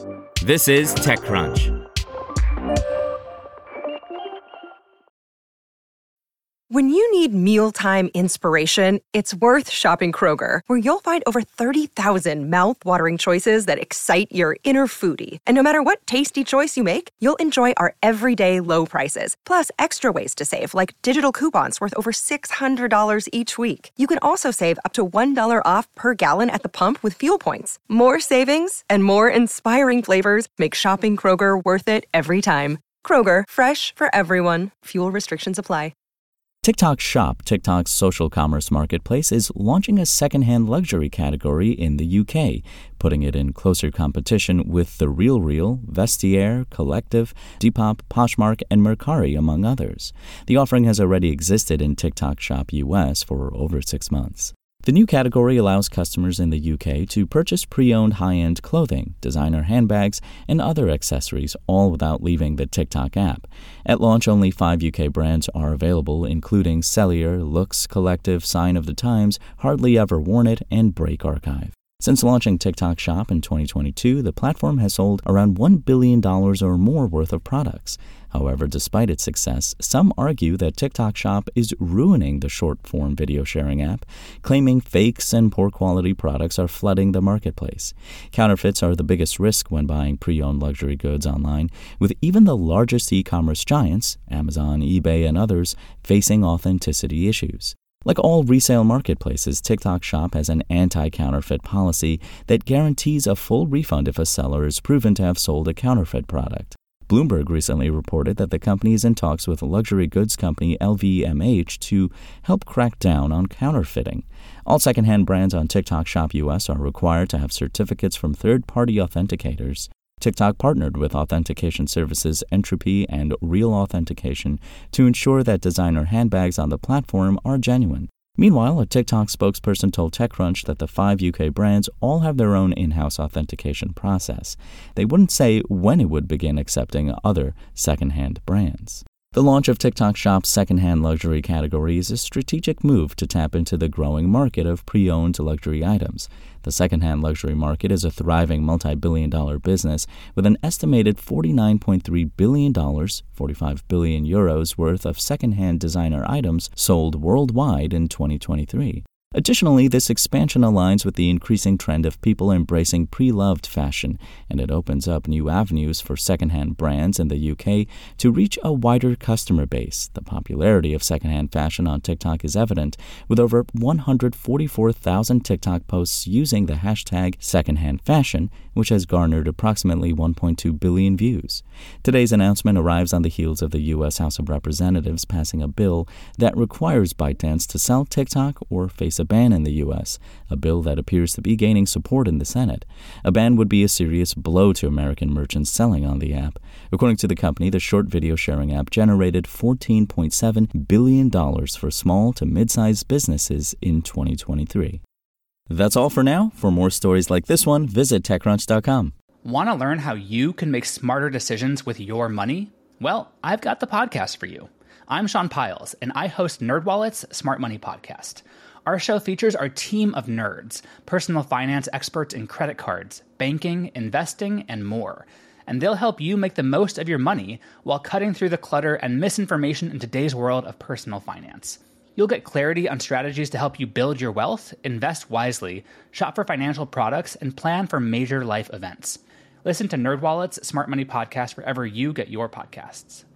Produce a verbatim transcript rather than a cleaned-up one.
This is TechCrunch. When you need mealtime inspiration, it's worth shopping Kroger, where you'll find over thirty thousand mouth-watering choices that excite your inner foodie. And no matter what tasty choice you make, you'll enjoy our everyday low prices, plus extra ways to save, like digital coupons worth over six hundred dollars each week. You can also save up to one dollar off per gallon at the pump with fuel points. More savings and more inspiring flavors make shopping Kroger worth it every time. Kroger, fresh for everyone. Fuel restrictions apply. TikTok Shop, TikTok's social commerce marketplace, is launching a secondhand luxury category in the U K, putting it in closer competition with The RealReal, Vestiaire, Collective, Depop, Poshmark, and Mercari, among others. The offering has already existed in TikTok Shop U S for over six months. The new category allows customers in the U K to purchase pre-owned high-end clothing, designer handbags, and other accessories, all without leaving the TikTok app. At launch, only five U K brands are available, including Cellier, Looks, Collective, Sign of the Times, Hardly Ever Worn It, and Break Archive. Since launching TikTok Shop in twenty twenty-two, the platform has sold around one billion dollars or more worth of products. However, despite its success, some argue that TikTok Shop is ruining the short-form video sharing app, claiming fakes and poor-quality products are flooding the marketplace. Counterfeits are the biggest risk when buying pre-owned luxury goods online, with even the largest e-commerce giants, Amazon, eBay, and others, facing authenticity issues. Like all resale marketplaces, TikTok Shop has an anti-counterfeit policy that guarantees a full refund if a seller is proven to have sold a counterfeit product. Bloomberg recently reported that the company is in talks with luxury goods company L V M H to help crack down on counterfeiting. All secondhand brands on TikTok Shop U S are required to have certificates from third-party authenticators. TikTok partnered with authentication services Entropy and Real Authentication to ensure that designer handbags on the platform are genuine. Meanwhile, a TikTok spokesperson told TechCrunch that the five U K brands all have their own in-house authentication process. They wouldn't say when it would begin accepting other secondhand brands. The launch of TikTok Shop's secondhand luxury category is a strategic move to tap into the growing market of pre-owned luxury items. The secondhand luxury market is a thriving multi-billion dollar business with an estimated forty-nine point three billion dollars, forty-five billion euros worth of secondhand designer items sold worldwide in twenty twenty-three. Additionally, this expansion aligns with the increasing trend of people embracing pre-loved fashion, and it opens up new avenues for secondhand brands in the U K to reach a wider customer base. The popularity of secondhand fashion on TikTok is evident, with over one hundred forty-four thousand TikTok posts using the hashtag secondhand fashion, which has garnered approximately one point two billion views. Today's announcement arrives on the heels of the U S House of Representatives passing a bill that requires ByteDance to sell TikTok or face a ban in the U S, a bill that appears to be gaining support in the Senate. A ban would be a serious blow to American merchants selling on the app. According to the company, the short video sharing app generated fourteen point seven billion dollars for small to mid-sized businesses in twenty twenty-three. That's all for now. For more stories like this one, visit TechCrunch dot com. Want to learn how you can make smarter decisions with your money? Well, I've got the podcast for you. I'm Sean Piles, and I host NerdWallet's Smart Money Podcast. Our show features our team of nerds, personal finance experts in credit cards, banking, investing, and more. And they'll help you make the most of your money while cutting through the clutter and misinformation in today's world of personal finance. You'll get clarity on strategies to help you build your wealth, invest wisely, shop for financial products, and plan for major life events. Listen to NerdWallet's Smart Money Podcast wherever you get your podcasts.